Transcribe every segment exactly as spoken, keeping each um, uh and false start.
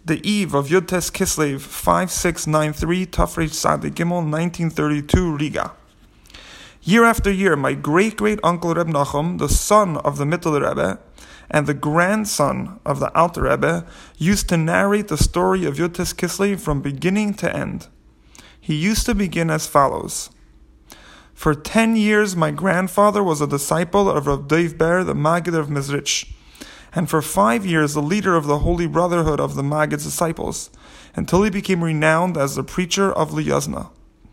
the eve of Yud Tes Kislev five six nine three Tafresh Tzadi Gimel nineteen thirty-two Riga. Year after year, my great-great-uncle Reb Nachum, the son of the Mittler Rebbe, and the grandson of the Alter Rebbe, used to narrate the story of Yud Tes Kislev from beginning to end. He used to begin as follows. For ten years, my grandfather was a disciple of Rav Dov Ber, the Maggid of Mezrich, and for five years the leader of the Holy Brotherhood of the Maggid's disciples, until he became renowned as the preacher of Liyazna.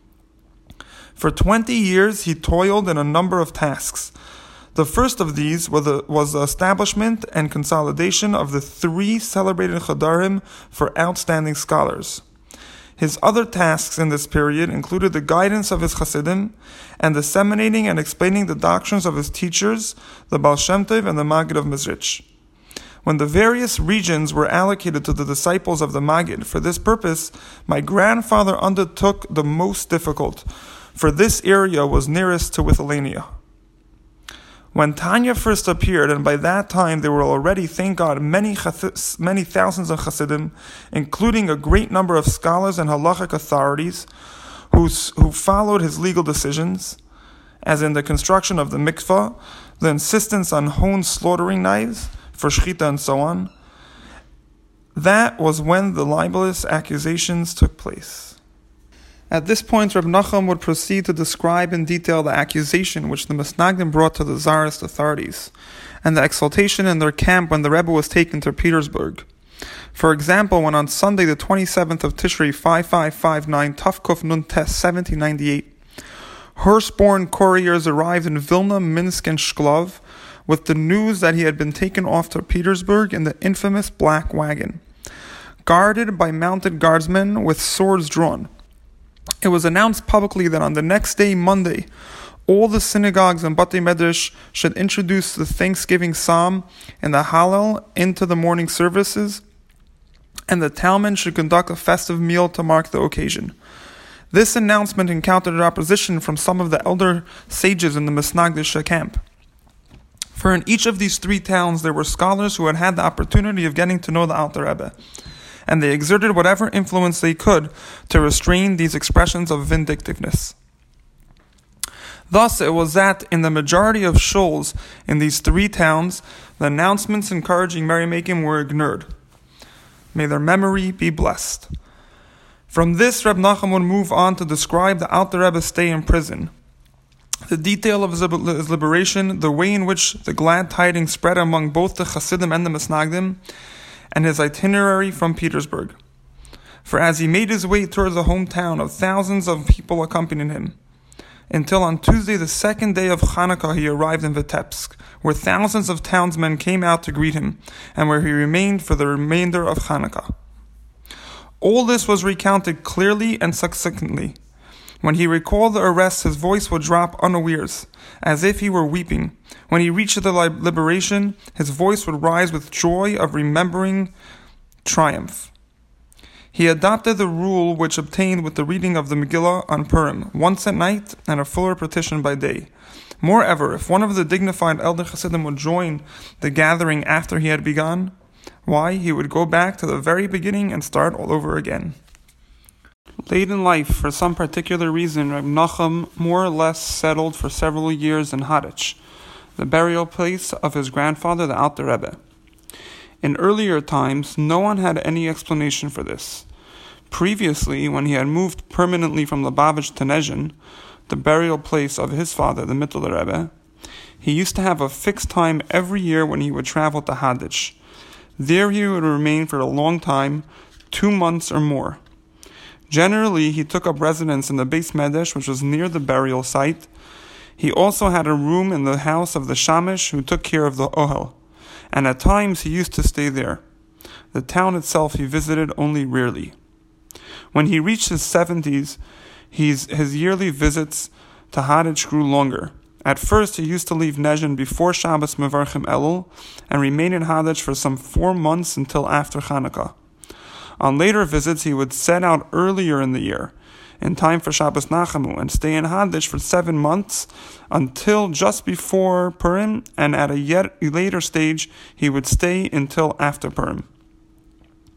For twenty years he toiled in a number of tasks. The first of these was the, was the establishment and consolidation of the three celebrated Chadarim for outstanding scholars. His other tasks in this period included the guidance of his Hasidim and disseminating and explaining the doctrines of his teachers, the Baal Shem Tov and the Maggid of Mezrich. When the various regions were allocated to the disciples of the Maggid for this purpose, my grandfather undertook the most difficult, for this area was nearest to Lithuania. When Tanya first appeared, and by that time there were already, thank God, many chas- many thousands of Hasidim, including a great number of scholars and halachic authorities who, who followed his legal decisions, as in the construction of the mikvah, the insistence on hone slaughtering knives for shchita and so on, that was when the libelous accusations took place. At this point, Reb Nachum would proceed to describe in detail the accusation which the Misnagdim brought to the Tsarist authorities, and the exultation in their camp when the Rebbe was taken to Petersburg. For example, when on Sunday the twenty-seventh of Tishrei five five five nine Tafkuf Nun Tes seventeen ninety-eight, horse-borne couriers arrived in Vilna, Minsk, and Shklov with the news that he had been taken off to Petersburg in the infamous black wagon, guarded by mounted guardsmen with swords drawn. It was announced publicly that on the next day, Monday, all the synagogues and Batei Medrash should introduce the Thanksgiving Psalm and the Hallel into the morning services, and the Talmud should conduct a festive meal to mark the occasion. This announcement encountered opposition from some of the elder sages in the Misnagdish camp. For in each of these three towns there were scholars who had had the opportunity of getting to know the Alter Rebbe, and they exerted whatever influence they could to restrain these expressions of vindictiveness. Thus, it was that in the majority of shuls in these three towns, the announcements encouraging merrymaking were ignored. May their memory be blessed. From this, Reb Nachum would move on to describe the Alter Rebbe's stay in prison, the detail of his liberation, the way in which the glad tidings spread among both the Hasidim and the Misnagdim, and his itinerary from Petersburg. For as he made his way towards the hometown of thousands of people accompanied him, until on Tuesday the second day of Hanukkah he arrived in Vitebsk, where thousands of townsmen came out to greet him, and where he remained for the remainder of Hanukkah. All this was recounted clearly and succinctly. When he recalled the arrest, his voice would drop unawares, as if he were weeping. When he reached the liberation, his voice would rise with joy of remembering triumph. He adopted the rule which obtained with the reading of the Megillah on Purim, once at night and a full repetition by day. Moreover, if one of the dignified elder Hasidim would join the gathering after he had begun, why, he would go back to the very beginning and start all over again. Late in life, for some particular reason, Reb Nachum more or less settled for several years in Hadich, the burial place of his grandfather, the Alter Rebbe. In earlier times, no one had any explanation for this. Previously, when he had moved permanently from Lubavitch to Nezhin, the burial place of his father, the Mittler Rebbe, he used to have a fixed time every year when he would travel to Hadich. There he would remain for a long time, two months or more. Generally, he took up residence in the Beis Medrash, which was near the burial site. He also had a room in the house of the Shamish, who took care of the Ohel, and at times he used to stay there. The town itself he visited only rarely. When he reached his seventies, his, his yearly visits to Hadich grew longer. At first, he used to leave Nezhin before Shabbos Mevarchim Elul and remain in Hadich for some four months until after Hanukkah. On later visits, he would set out earlier in the year, in time for Shabbos Nachamu, and stay in Hadich for seven months until just before Purim, and at a yet later stage, he would stay until after Purim.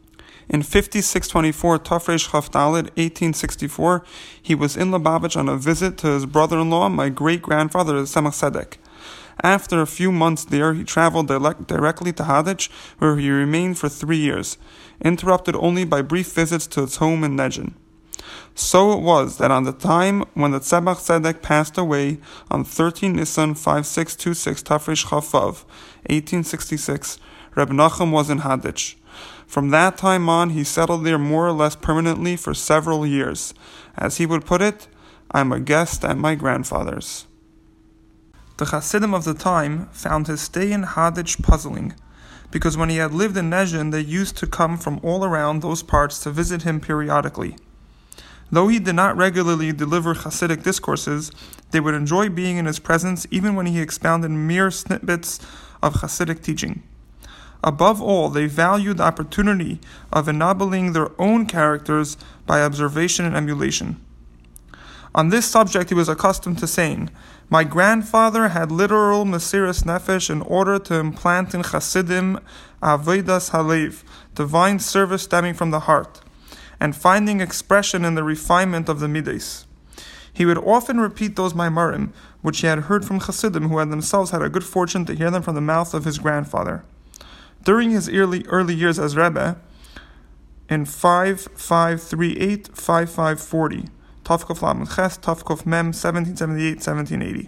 In fifty-six twenty-four, Tafresh Chaf Daled, eighteen sixty-four, he was in Lubavitch on a visit to his brother-in-law, my great-grandfather, Tzemach Tzedek. After a few months there, he traveled direct, directly to Haditch, where he remained for three years, interrupted only by brief visits to his home in Nezhin. So it was that on the time when the Tzemach Tzedek passed away on thirteen Nisan fifty-six twenty-six Tafresh Chaf Vav, eighteen sixty-six, Reb Nachum was in Haditch. From that time on, he settled there more or less permanently for several years. As he would put it, I'm a guest at my grandfather's. The Hasidim of the time found his stay in Haditch puzzling, because when he had lived in Nezhin, they used to come from all around those parts to visit him periodically. Though he did not regularly deliver Hasidic discourses, they would enjoy being in his presence even when he expounded mere snippets of Hasidic teaching. Above all, they valued the opportunity of ennobling their own characters by observation and emulation. On this subject, he was accustomed to saying, "My grandfather had literal Mesiras Nefesh in order to implant in Hasidim Avodas Halev, divine service stemming from the heart, and finding expression in the refinement of the Midas." He would often repeat those Maimarim, which he had heard from Hasidim who had themselves had a good fortune to hear them from the mouth of his grandfather. During his early early years as Rebbe, in fifty-five thirty-eight to fifty-five forty, Tavkov Lamed Ches, Tavkov Mem, seventeen seventy-eight to seventeen eighty.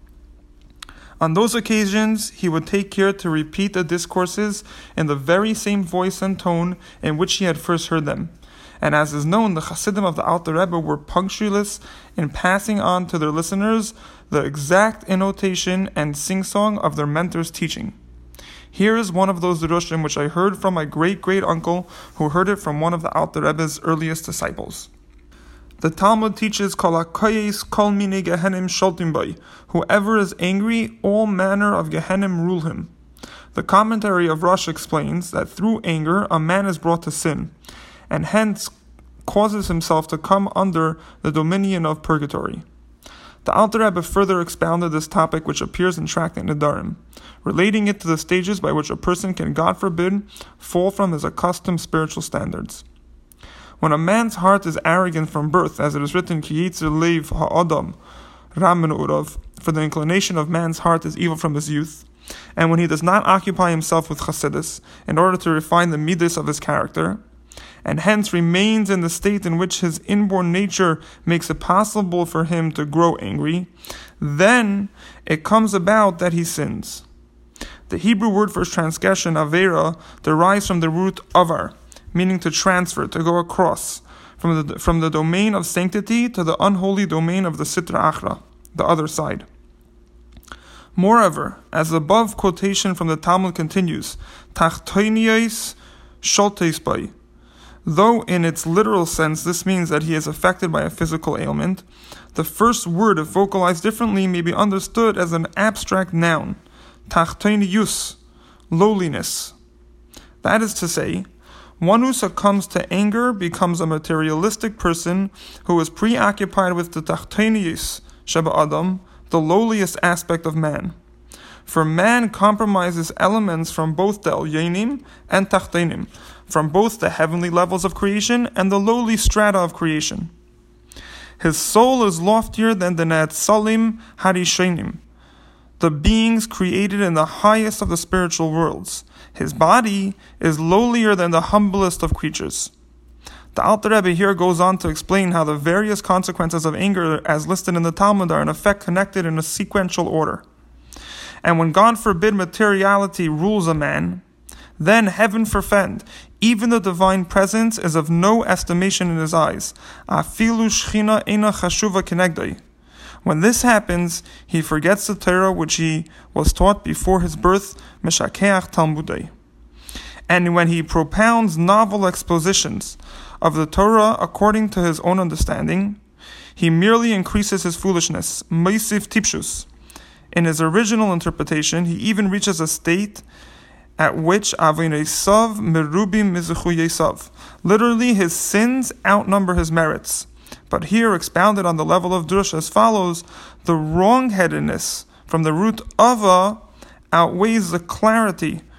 On those occasions, he would take care to repeat the discourses in the very same voice and tone in which he had first heard them. And as is known, the Hasidim of the Alter Rebbe were punctilious in passing on to their listeners the exact intonation and sing-song of their mentor's teaching. Here is one of those Drushim which I heard from my great-great-uncle, who heard it from one of the Alter Rebbe's earliest disciples. The Talmud teaches, Kol hakoyes kol mine gehenim sholtim bai. Whoever is angry, all manner of gehenim rule him. The commentary of Rosh explains that through anger a man is brought to sin, and hence causes himself to come under the dominion of purgatory. The Alter Rebbe further expounded this topic, which appears in Tractate Nedarim, relating it to the stages by which a person can, God forbid, fall from his accustomed spiritual standards. When a man's heart is arrogant from birth, as it is written, Ki yitzer leiv ha'adam ram min urav, for the inclination of man's heart is evil from his youth, and when he does not occupy himself with Chasidus in order to refine the midas of his character, and hence remains in the state in which his inborn nature makes it possible for him to grow angry, then it comes about that he sins. The Hebrew word for transgression, avera, derives from the root avar, meaning to transfer, to go across, from the, from the domain of sanctity to the unholy domain of the sitra achra, the other side. Moreover, as the above quotation from the Talmud continues, tachtoinios sholtes bai, though in its literal sense this means that he is affected by a physical ailment, the first word, if vocalized differently, may be understood as an abstract noun, tachtoinius, lowliness. That is to say, one who succumbs to anger becomes a materialistic person who is preoccupied with the tachtoinius sheba adam, the lowliest aspect of man. For man compromises elements from both the elyonim and tachtonim, from both the heavenly levels of creation and the lowly strata of creation. His soul is loftier than the Netzalim Harishenim, the beings created in the highest of the spiritual worlds. His body is lowlier than the humblest of creatures. The Alter Rebbe here goes on to explain how the various consequences of anger, as listed in the Talmud, are in effect connected in a sequential order. And when, God forbid, materiality rules a man, then, heaven forfend, even the divine presence is of no estimation in his eyes. Afilu shchina eina chashuva kenegdai. When this happens, he forgets the Torah which he was taught before his birth, Meshakeach Talmudai. And when he propounds novel expositions of the Torah according to his own understanding, he merely increases his foolishness, Meisiv Tipshus. In his original interpretation, he even reaches a state at which Avinesav Merubim Mizuchu Yesav. Literally, his sins outnumber his merits. But here, expounded on the level of drush as follows, the wrongheadedness from the root ava outweighs the clarity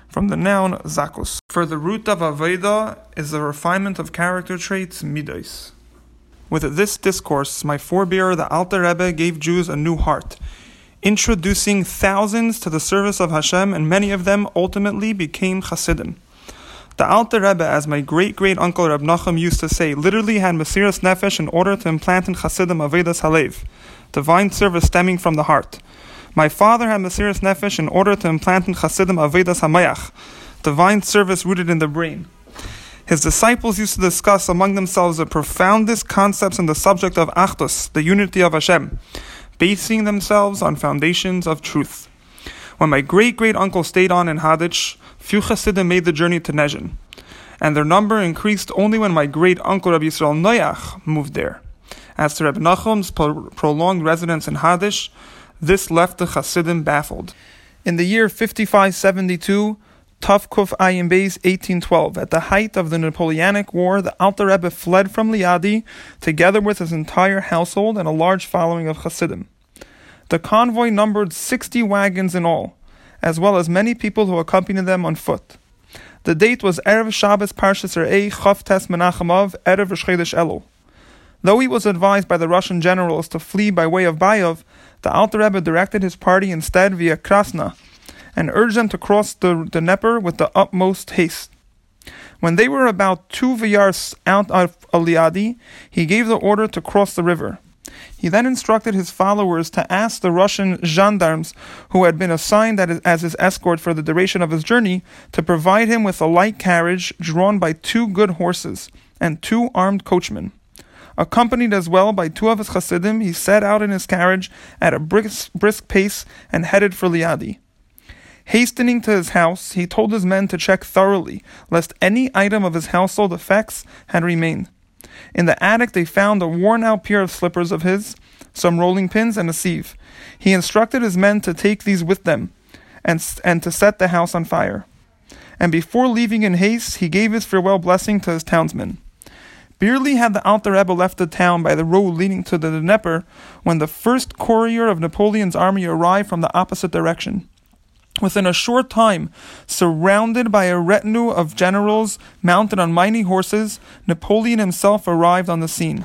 from the noun zakus. For the root of Avodah is the refinement of character traits, midos. With this discourse, my forebearer, the Alter Rebbe, gave Jews a new heart, introducing thousands to the service of Hashem, and many of them ultimately became Hasidim. The Alter Rebbe, as my great-great-uncle Reb Nachum used to say, literally had Mesiras Nefesh in order to implant in Hasidim Avodas Halev, divine service stemming from the heart. My father had Mesiras Nefesh in order to implant in Hasidim Avodas Hamayach, divine service rooted in the brain. His disciples used to discuss among themselves the profoundest concepts in the subject of Achdus, the unity of Hashem, basing themselves on foundations of truth. When my great-great-uncle stayed on in Haditch, few Hasidim made the journey to Nezhin, and their number increased only when my great-uncle Rabbi Yisrael Noach moved there. As to Reb Nachum's pro- prolonged residence in Haditch, this left the Hasidim baffled. In the year fifty-five seventy-two, Tavkuf Ayin Beis eighteen twelve, at the height of the Napoleonic War, the Alter Rebbe fled from Liadi, together with his entire household and a large following of Hasidim. The convoy numbered sixty wagons in all, as well as many people who accompanied them on foot. The date was Erev Shabbos Parshas Re'eh Chof Tes Menachem Av, Erev Rosh Chodesh Elul. Though he was advised by the Russian generals to flee by way of Bayov, the Alter Rebbe directed his party instead via Krasna, and urged them to cross the, the Dnieper with the utmost haste. When they were about two vayars out of Liadi, he gave the order to cross the river. He then instructed his followers to ask the Russian gendarmes who had been assigned as his escort for the duration of his journey to provide him with a light carriage drawn by two good horses and two armed coachmen. Accompanied as well by two of his Hasidim, he set out in his carriage at a brisk, brisk pace and headed for Liadi. Hastening to his house, he told his men to check thoroughly, lest any item of his household effects had remained. In the attic they found a worn-out pair of slippers of his, some rolling pins, and a sieve. He instructed his men to take these with them, and, and to set the house on fire. And before leaving in haste, he gave his farewell blessing to his townsmen. Barely had the Alter Rebbe left the town by the road leading to the Dnieper, when the first courier of Napoleon's army arrived from the opposite direction. Within a short time, surrounded by a retinue of generals mounted on mighty horses, Napoleon himself arrived on the scene.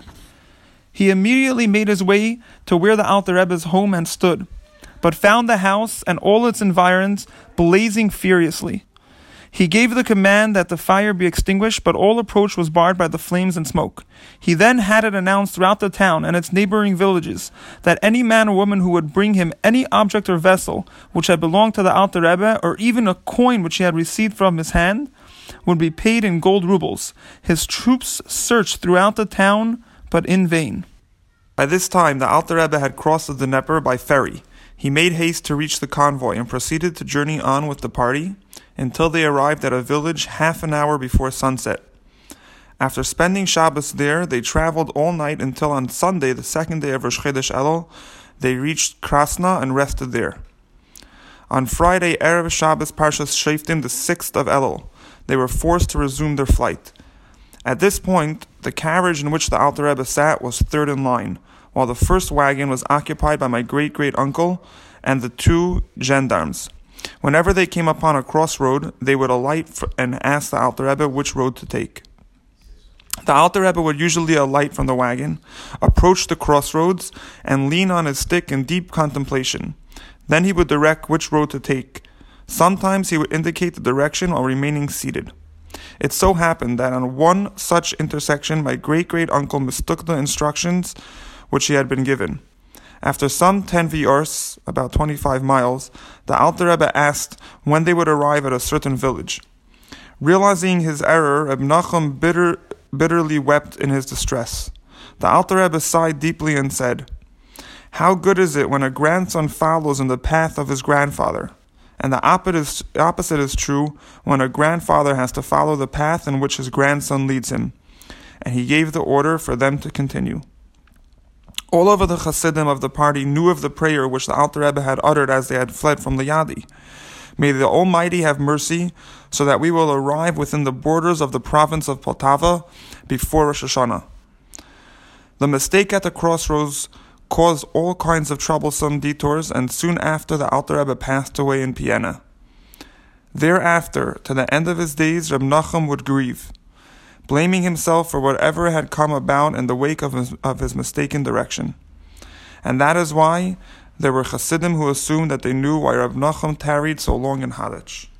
He immediately made his way to where the Alter Rebbe's home had stood, but found the house and all its environs blazing furiously. He gave the command that the fire be extinguished, but all approach was barred by the flames and smoke. He then had it announced throughout the town and its neighboring villages that any man or woman who would bring him any object or vessel which had belonged to the Alter Rebbe, or even a coin which he had received from his hand, would be paid in gold rubles. His troops searched throughout the town, but in vain. By this time, the Alter Rebbe had crossed the Dnieper by ferry. He made haste to reach the convoy and proceeded to journey on with the party until they arrived at a village half an hour before sunset. After spending Shabbos there, they traveled all night until on Sunday, the second day of Rosh Chodesh Elul, they reached Krasna and rested there. On Friday, Erev Shabbos Parshas Shoftim, the sixth of Elul, they were forced to resume their flight. At this point, the carriage in which the Alter Rebbe sat was third in line, while the first wagon was occupied by my great-great-uncle and the two gendarmes. Whenever they came upon a crossroad, they would alight and ask the Alter Rebbe which road to take. The Alter Rebbe would usually alight from the wagon, approach the crossroads, and lean on his stick in deep contemplation. Then he would direct which road to take. Sometimes he would indicate the direction while remaining seated. It so happened that on one such intersection, my great-great-uncle mistook the instructions which he had been given. After some ten v'yars, about twenty-five miles, the Alter Rebbe asked when they would arrive at a certain village. Realizing his error, Reb Nachum bitter, bitterly wept in his distress. The Alter Rebbe sighed deeply and said, "How good is it when a grandson follows in the path of his grandfather? And the opposite is true when a grandfather has to follow the path in which his grandson leads him." And he gave the order for them to continue. All over the Hasidim of the party knew of the prayer which the Alter Rebbe had uttered as they had fled from Liadi. May the Almighty have mercy, so that we will arrive within the borders of the province of Poltava before Rosh Hashanah. The mistake at the crossroads caused all kinds of troublesome detours, and soon after the Alter Rebbe passed away in Vienna. Thereafter, to the end of his days, Reb Nachum would grieve, blaming himself for whatever had come about in the wake of his, of his mistaken direction. And that is why there were Hasidim who assumed that they knew why Reb Nachum tarried so long in Hadich.